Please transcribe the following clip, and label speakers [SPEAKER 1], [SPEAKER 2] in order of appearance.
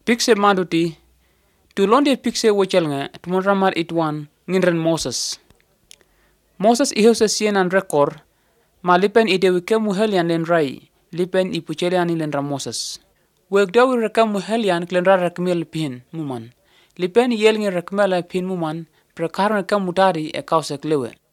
[SPEAKER 1] Pixel manduti tu londe pixel wochel nga tumonramar itwan nginren Moses. Moses iho se sienan rekor ma lipen ide wike muhelian len rai lipen ipuchelian len ra Moses. Wek dawi reka muhelian klen ra rekmel pin muman. Lipen yel ngi rekmel pin muman prekarne kamutari e kausek lewe.